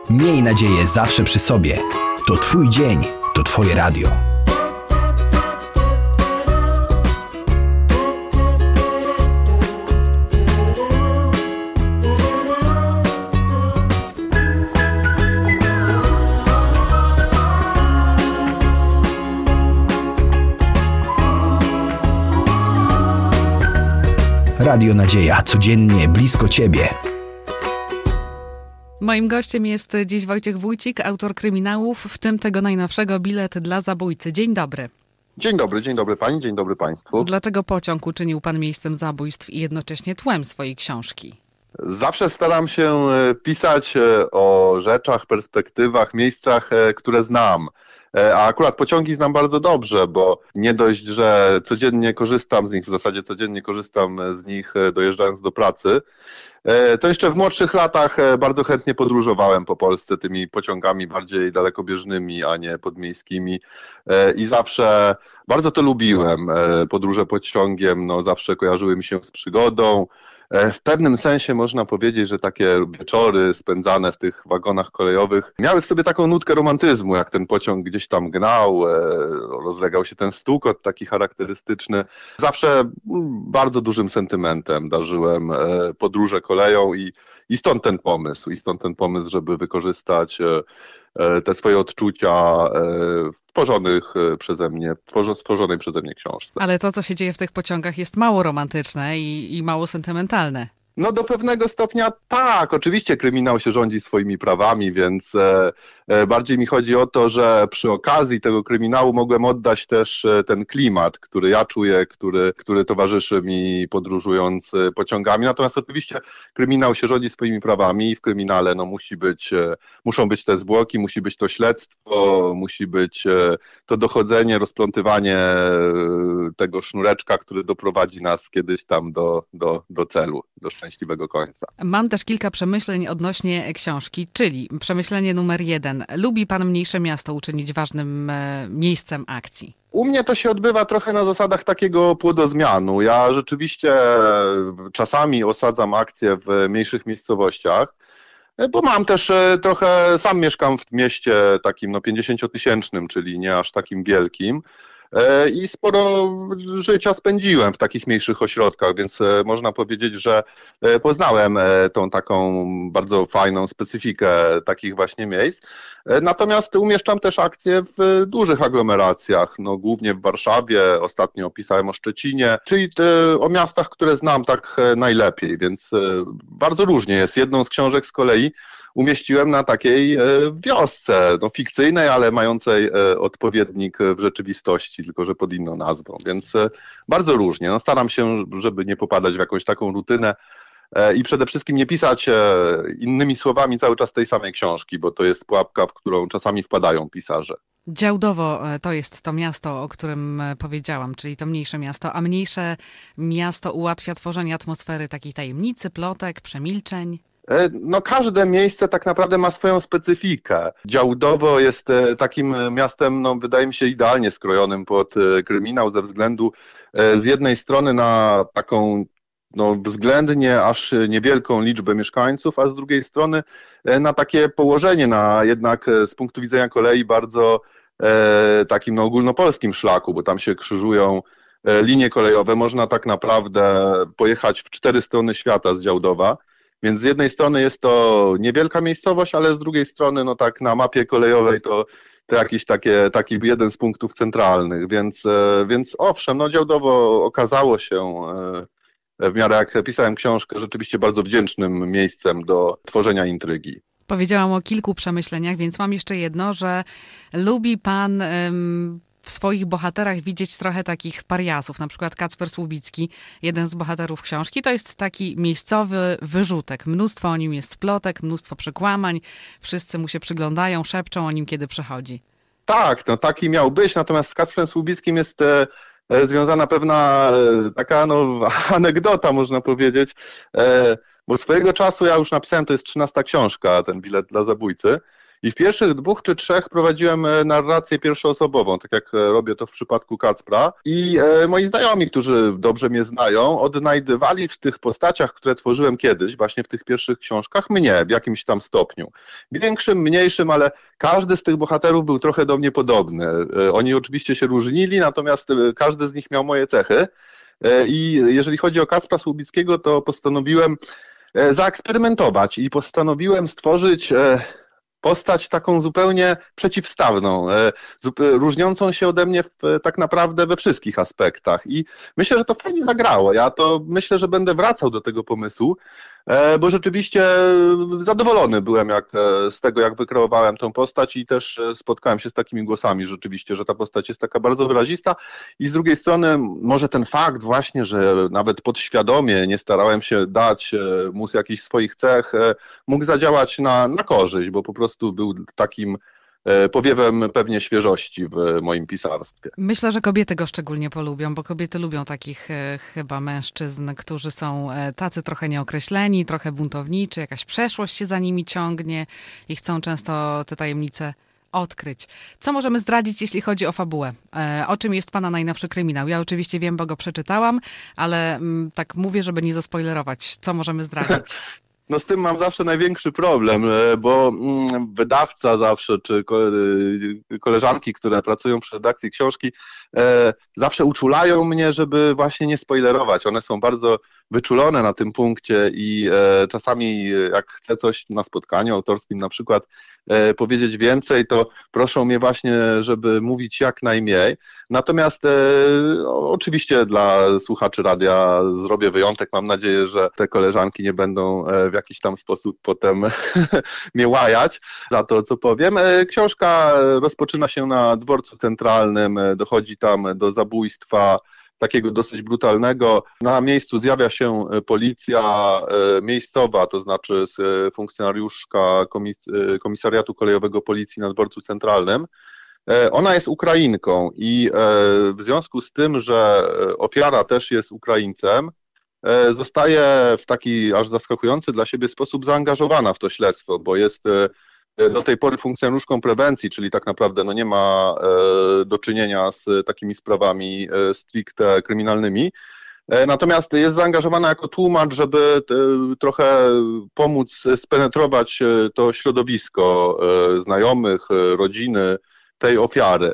Miej nadzieję zawsze przy sobie. To Twój dzień, to Twoje radio. Radio Nadzieja, codziennie blisko Ciebie. Moim gościem jest dziś Wojciech Wójcik, autor kryminałów, w tym tego najnowszego Bilet dla zabójcy. Dzień dobry. Dzień dobry pani, dzień dobry państwu. Dlaczego pociąg uczynił pan miejscem zabójstw i jednocześnie tłem swojej książki? Zawsze staram się pisać o rzeczach, perspektywach, miejscach, które znam. A akurat pociągi znam bardzo dobrze, bo nie dość, że codziennie korzystam z nich, w zasadzie codziennie korzystam z nich dojeżdżając do pracy, to jeszcze w młodszych latach bardzo chętnie podróżowałem po Polsce tymi pociągami bardziej dalekobieżnymi, a nie podmiejskimi i zawsze bardzo to lubiłem. Podróże pociągiem zawsze kojarzyły mi się z przygodą. W pewnym sensie można powiedzieć, że takie wieczory spędzane w tych wagonach kolejowych miały w sobie taką nutkę romantyzmu, jak ten pociąg gdzieś tam gnał, rozlegał się ten stukot taki charakterystyczny. Zawsze bardzo dużym sentymentem darzyłem podróże koleją i stąd ten pomysł, żeby wykorzystać te swoje odczucia stworzonej przeze mnie książce. Ale to, co się dzieje w tych pociągach, jest mało romantyczne i mało sentymentalne. No do pewnego stopnia tak, oczywiście kryminał się rządzi swoimi prawami, więc bardziej mi chodzi o to, że przy okazji tego kryminału mogłem oddać też ten klimat, który ja czuję, który towarzyszy mi podróżując pociągami. Natomiast oczywiście kryminał się rządzi swoimi prawami i w kryminale muszą być te zwłoki, musi być to śledztwo, musi być to dochodzenie, rozplątywanie tego sznureczka, który doprowadzi nas kiedyś tam do celu, do szczęśliwego końca. Mam też kilka przemyśleń odnośnie książki, czyli przemyślenie numer 1. Lubi pan mniejsze miasto uczynić ważnym miejscem akcji? U mnie to się odbywa trochę na zasadach takiego płodozmianu. Ja rzeczywiście czasami osadzam akcje w mniejszych miejscowościach, bo mam też trochę, sam mieszkam w mieście takim 50-tysięcznym, czyli nie aż takim wielkim. I sporo życia spędziłem w takich mniejszych ośrodkach, więc można powiedzieć, że poznałem tą taką bardzo fajną specyfikę takich właśnie miejsc. Natomiast umieszczam też akcje w dużych aglomeracjach, głównie w Warszawie, ostatnio opisałem o Szczecinie, czyli o miastach, które znam tak najlepiej, więc bardzo różnie jest. Jedną z książek z kolei umieściłem na takiej wiosce, fikcyjnej, ale mającej odpowiednik w rzeczywistości, tylko że pod inną nazwą, więc bardzo różnie. Staram się, żeby nie popadać w jakąś taką rutynę i przede wszystkim nie pisać innymi słowami cały czas tej samej książki, bo to jest pułapka, w którą czasami wpadają pisarze. Działdowo to jest to miasto, o którym powiedziałam, czyli to mniejsze miasto, a mniejsze miasto ułatwia tworzenie atmosfery takiej tajemnicy, plotek, przemilczeń. Każde miejsce tak naprawdę ma swoją specyfikę. Działdowo jest takim miastem, wydaje mi się, idealnie skrojonym pod kryminał ze względu z jednej strony na taką względnie aż niewielką liczbę mieszkańców, a z drugiej strony na takie położenie na jednak z punktu widzenia kolei bardzo takim ogólnopolskim szlaku, bo tam się krzyżują linie kolejowe. Można tak naprawdę pojechać w 4 strony świata z Działdowa. Więc z jednej strony jest to niewielka miejscowość, ale z drugiej strony tak na mapie kolejowej to jakiś taki jeden z punktów centralnych, więc owszem, Działdowo okazało się w miarę jak pisałem książkę rzeczywiście bardzo wdzięcznym miejscem do tworzenia intrygi. Powiedziałam o kilku przemyśleniach, więc mam jeszcze jedno, że lubi pan w swoich bohaterach widzieć trochę takich pariasów, na przykład Kacper Słubicki, jeden z bohaterów książki, to jest taki miejscowy wyrzutek. Mnóstwo o nim jest plotek, mnóstwo przekłamań, wszyscy mu się przyglądają, szepczą o nim, kiedy przychodzi. Tak, taki miał być, natomiast z Kacprem Słubickim jest związana pewna taka anegdota, można powiedzieć, bo swojego czasu ja już napisałem, to jest 13. książka, ten Bilet dla zabójcy. I w pierwszych 2 czy 3 prowadziłem narrację pierwszoosobową, tak jak robię to w przypadku Kacpra. I moi znajomi, którzy dobrze mnie znają, odnajdywali w tych postaciach, które tworzyłem kiedyś, właśnie w tych pierwszych książkach, mnie w jakimś tam stopniu. Większym, mniejszym, ale każdy z tych bohaterów był trochę do mnie podobny. Oni oczywiście się różnili, natomiast każdy z nich miał moje cechy. I jeżeli chodzi o Kacpra Słubickiego, to postanowiłem zaeksperymentować i postanowiłem stworzyć postać taką zupełnie przeciwstawną, różniącą się ode mnie tak naprawdę we wszystkich aspektach. I myślę, że to fajnie zagrało. Ja to myślę, że będę wracał do tego pomysłu, bo rzeczywiście zadowolony byłem z tego, jak wykreowałem tą postać i też spotkałem się z takimi głosami rzeczywiście, że ta postać jest taka bardzo wyrazista i z drugiej strony może ten fakt właśnie, że nawet podświadomie nie starałem się dać mu z jakichś swoich cech, mógł zadziałać na korzyść, bo po prostu był takim powiewem pewnie świeżości w moim pisarstwie. Myślę, że kobiety go szczególnie polubią, bo kobiety lubią takich chyba mężczyzn, którzy są tacy trochę nieokreśleni, trochę buntowniczy, jakaś przeszłość się za nimi ciągnie i chcą często te tajemnice odkryć. Co możemy zdradzić, jeśli chodzi o fabułę? O czym jest pana najnowszy kryminał? Ja oczywiście wiem, bo go przeczytałam, ale tak mówię, żeby nie zaspoilerować. Co możemy zdradzić? No z tym mam zawsze największy problem, bo wydawca zawsze, czy koleżanki, które pracują przy redakcji książki, zawsze uczulają mnie, żeby właśnie nie spoilerować. One są bardzo wyczulone na tym punkcie i czasami jak chcę coś na spotkaniu autorskim na przykład powiedzieć więcej, to proszą mnie właśnie, żeby mówić jak najmniej. Natomiast oczywiście dla słuchaczy radia zrobię wyjątek. Mam nadzieję, że te koleżanki nie będą w jakiś tam sposób potem mnie łajać za to, co powiem. Książka rozpoczyna się na dworcu centralnym, dochodzi tam do zabójstwa takiego dosyć brutalnego. Na miejscu zjawia się policja miejscowa, to znaczy funkcjonariuszka Komisariatu Kolejowego Policji na dworcu centralnym. Ona jest Ukrainką i w związku z tym, że ofiara też jest Ukraińcem, zostaje w taki aż zaskakujący dla siebie sposób zaangażowana w to śledztwo, bo jest do tej pory funkcjonariuszką prewencji, czyli tak naprawdę no nie ma do czynienia z takimi sprawami stricte kryminalnymi. Natomiast jest zaangażowana jako tłumacz, żeby trochę pomóc spenetrować to środowisko znajomych, rodziny tej ofiary.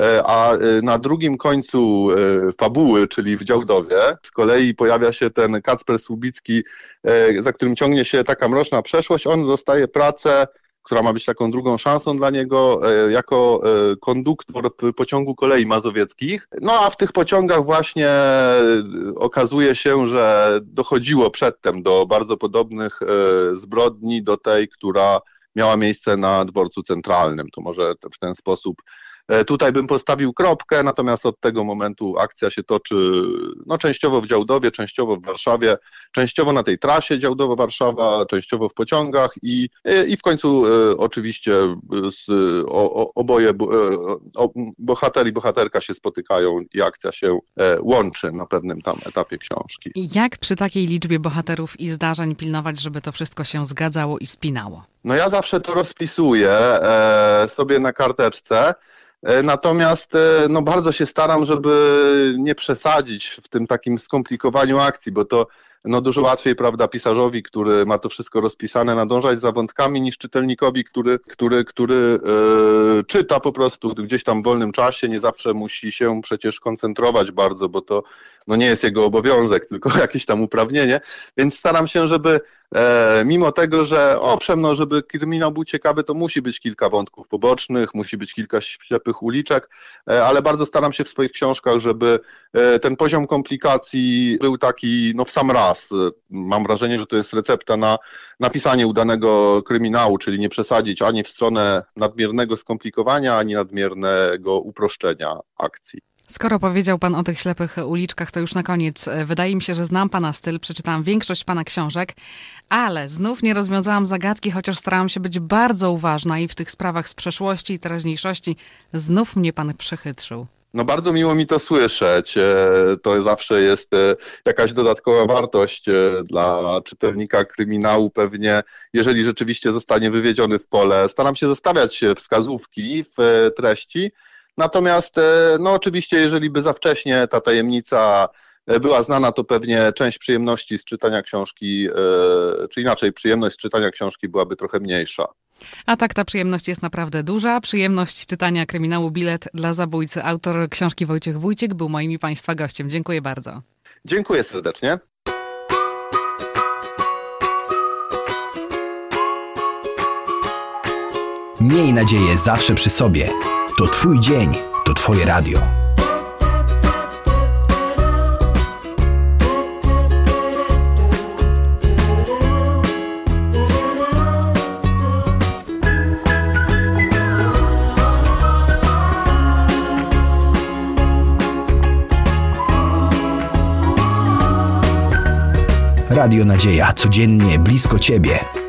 A na drugim końcu fabuły, czyli w Działdowie, z kolei pojawia się ten Kacper Słubicki, za którym ciągnie się taka mroczna przeszłość. On dostaje pracę, która ma być taką drugą szansą dla niego, jako konduktor pociągu kolei mazowieckich. No a w tych pociągach właśnie okazuje się, że dochodziło przedtem do bardzo podobnych zbrodni do tej, która miała miejsce na dworcu centralnym. To może w ten sposób tutaj bym postawił kropkę, natomiast od tego momentu akcja się toczy no, częściowo w Działdowie, częściowo w Warszawie, częściowo na tej trasie Działdowo-Warszawa, częściowo w pociągach i w końcu oczywiście oboje bohater i bohaterka się spotykają i akcja się łączy na pewnym tam etapie książki. I jak przy takiej liczbie bohaterów i zdarzeń pilnować, żeby to wszystko się zgadzało i spinało? No ja zawsze to rozpisuję sobie na karteczce. Natomiast no, bardzo się staram, żeby nie przesadzić w tym takim skomplikowaniu akcji, bo to no, dużo łatwiej, prawda, pisarzowi, który ma to wszystko rozpisane, nadążać za wątkami, niż czytelnikowi, który czyta po prostu gdzieś tam w wolnym czasie, nie zawsze musi się przecież koncentrować bardzo, bo to no, nie jest jego obowiązek, tylko jakieś tam uprawnienie, więc staram się, żeby mimo tego, że owszem, no, żeby kryminał był ciekawy, to musi być kilka wątków pobocznych, musi być kilka ślepych uliczek, ale bardzo staram się w swoich książkach, żeby ten poziom komplikacji był taki no, w sam raz. Mam wrażenie, że to jest recepta na napisanie udanego kryminału, czyli nie przesadzić ani w stronę nadmiernego skomplikowania, ani nadmiernego uproszczenia akcji. Skoro powiedział pan o tych ślepych uliczkach, to już na koniec. Wydaje mi się, że znam pana styl, przeczytałam większość pana książek, ale znów nie rozwiązałam zagadki, chociaż starałam się być bardzo uważna i w tych sprawach z przeszłości i teraźniejszości znów mnie pan przechytrzył. No bardzo miło mi to słyszeć. To zawsze jest jakaś dodatkowa wartość dla czytelnika kryminału pewnie, jeżeli rzeczywiście zostanie wywiedziony w pole. Staram się zostawiać wskazówki w treści, natomiast no oczywiście jeżeli by za wcześnie ta tajemnica była znana, to pewnie część przyjemności z czytania książki, czy inaczej przyjemność z czytania książki byłaby trochę mniejsza. A tak, ta przyjemność jest naprawdę duża. Przyjemność czytania kryminału Bilet dla zabójcy. Autor książki Wojciech Wójcik był moim i Państwa gościem. Dziękuję bardzo. Dziękuję serdecznie. Miej nadzieję zawsze przy sobie. To Twój dzień, to Twoje radio. Radio Nadzieja, codziennie blisko Ciebie.